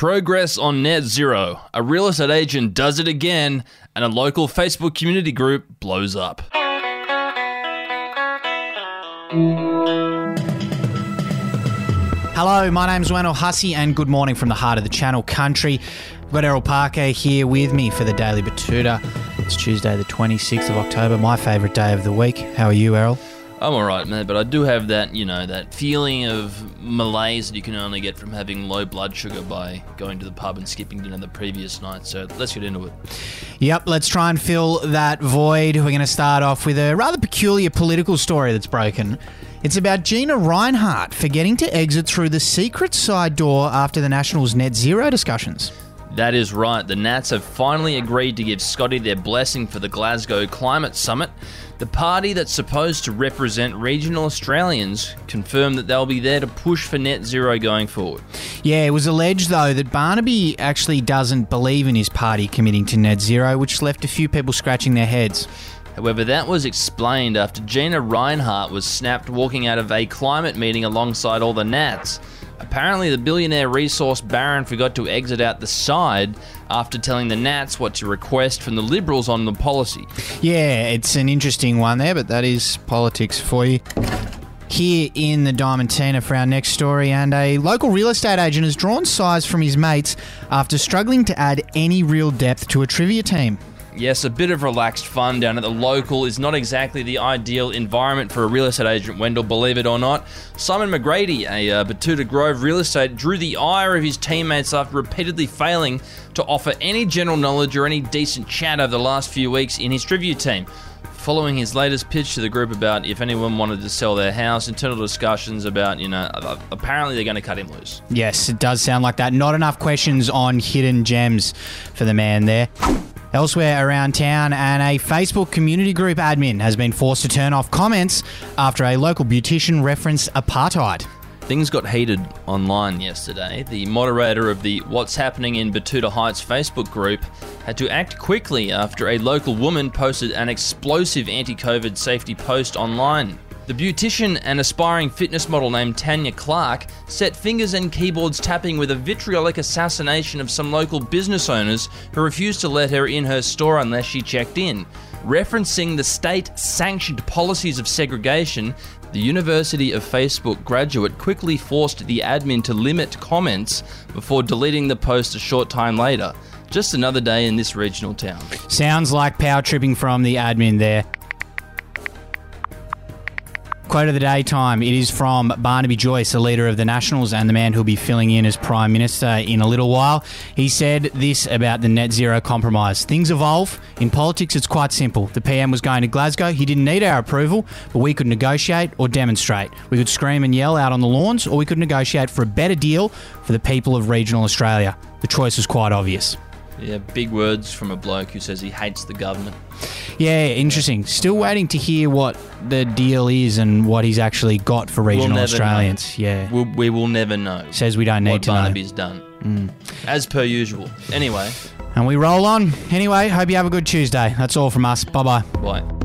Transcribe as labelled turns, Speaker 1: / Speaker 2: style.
Speaker 1: Progress on net zero. A real estate agent does it again, and a local Facebook community group blows up.
Speaker 2: Hello, my name's Wendell Hussey, and good morning from the heart of the Channel Country. I've got Errol Parker here with me for the Daily Batuta. It's Tuesday the 26th of October, my favourite day of the week. How are you, Errol?
Speaker 1: I'm alright, man, but I do have that, that feeling of malaise that you can only get from having low blood sugar by going to the pub and skipping dinner the previous night, so let's get into it.
Speaker 2: Yep, let's try and fill that void. We're going to start off with a rather peculiar political story that's broken. It's about Gina Rinehart forgetting to exit through the secret side door after the Nationals' net zero discussions.
Speaker 1: That is right. The Nats have finally agreed to give Scotty their blessing for the Glasgow Climate Summit. The party that's supposed to represent regional Australians confirmed that they'll be there to push for net zero going forward.
Speaker 2: Yeah, it was alleged, though, that Barnaby actually doesn't believe in his party committing to net zero, which left a few people scratching their heads.
Speaker 1: However, that was explained after Gina Rinehart was snapped walking out of a climate meeting alongside all the Nats. Apparently, the billionaire resource baron forgot to exit out the side after telling the Nats what to request from the Liberals on the policy.
Speaker 2: Yeah, it's an interesting one there, but that is politics for you. Here in the Diamantina for our next story, and a local real estate agent has drawn size from his mates after struggling to add any real depth to a trivia team.
Speaker 1: Yes, a bit of relaxed fun down at the local is not exactly the ideal environment for a real estate agent, Wendell, believe it or not. Simon McGrady, a Batuta Grove real estate, drew the ire of his teammates after repeatedly failing to offer any general knowledge or any decent chat over the last few weeks in his trivia team. Following his latest pitch to the group about if anyone wanted to sell their house, internal discussions about, apparently they're going to cut him loose.
Speaker 2: Yes, it does sound like that. Not enough questions on hidden gems for the man there. Elsewhere around town, and a Facebook community group admin has been forced to turn off comments after a local beautician referenced apartheid.
Speaker 1: Things got heated online yesterday. The moderator of the What's Happening in Batuta Heights Facebook group had to act quickly after a local woman posted an explosive anti-COVID safety post online. The beautician and aspiring fitness model named Tanya Clark set fingers and keyboards tapping with a vitriolic assassination of some local business owners who refused to let her in her store unless she checked in. Referencing the state-sanctioned policies of segregation, the University of Facebook graduate quickly forced the admin to limit comments before deleting the post a short time later. Just another day in this regional town.
Speaker 2: Sounds like power tripping from the admin there. Quote of the day time. It is from Barnaby Joyce, the leader of the Nationals and the man who'll be filling in as Prime Minister in a little while. He said this about the net zero compromise. Things evolve. In politics, it's quite simple. The PM was going to Glasgow. He didn't need our approval, but we could negotiate or demonstrate. We could scream and yell out on the lawns, or we could negotiate for a better deal for the people of regional Australia. The choice was quite obvious.
Speaker 1: Yeah, big words from a bloke who says he hates the government.
Speaker 2: Yeah, interesting. Still waiting to hear what the deal is and what he's actually got for regional Australians.
Speaker 1: Know.
Speaker 2: Yeah,
Speaker 1: we will never know.
Speaker 2: Says we don't need to know.
Speaker 1: What Barnaby's done. As per usual. Anyway.
Speaker 2: And we roll on. Anyway, hope you have a good Tuesday. That's all from us. Bye-bye.
Speaker 1: Bye.